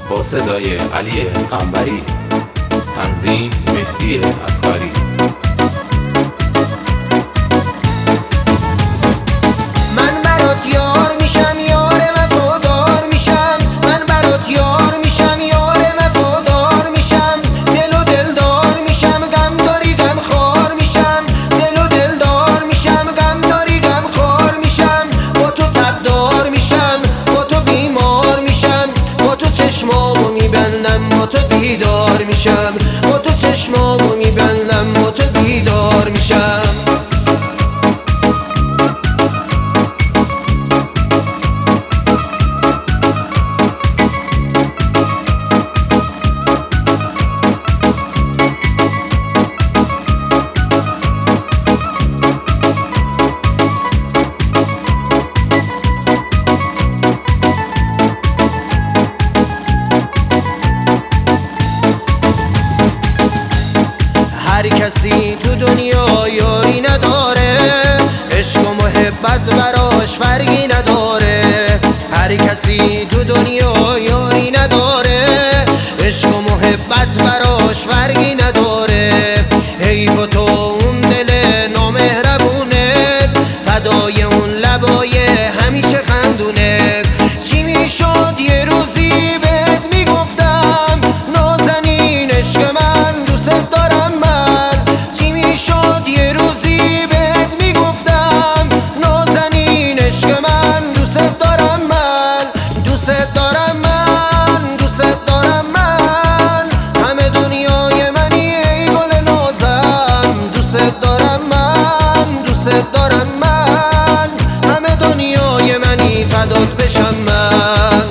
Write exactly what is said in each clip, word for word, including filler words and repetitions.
با صدای علی قنبری، تنظیم مهدی اصغری. من برات یار میشم، یار وفادار میشم. من برات یار میشم، یار وفادار میشم. دل و دلدار میشم، غم داری غم خار میشم. دل و دلدار میشم، غم داری غم خار میشم. با تو تبدار میشم، با تو بیمار میشم. با تو چشمامو میبندم، با تو بیدار میشم. با تو چشمامو میبندم، با تو بیدار میشم. هر کسی تو دنیا یاری نداره، عشق و محبت براش فرقی نداره. هر کسی تو دنیا یاری نداره، عشق و محبت براش فرقی نداره. حیف تو اون دل نامهربونت، فدای اون لبای همیشه خندونت. چی میشد یه روزی بهت میگفتم نازنین عشق من دوست دارم. من چی میشد یه روزی بهت میگفتم نازنین عشق من دوست دارم. من دوست دارم، من دوست دارم. من همه دنیای منی ای گل نازم. دوست دارم، من دوست دارم. من همه دنیای منی فدات بشم. من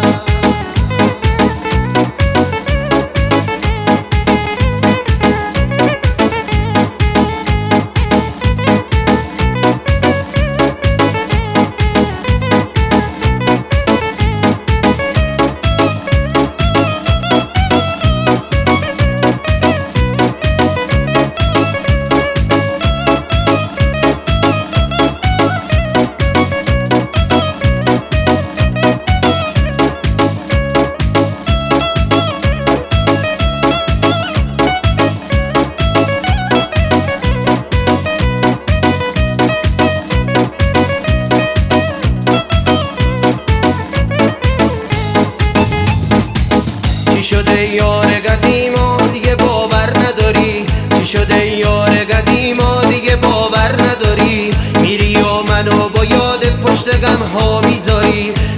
شده یار قدیما دیگه باور نداری؟ چی شده یار قدیما دیگه باور نداری؟ میری و منو با یادت پشت غم ها میذاری.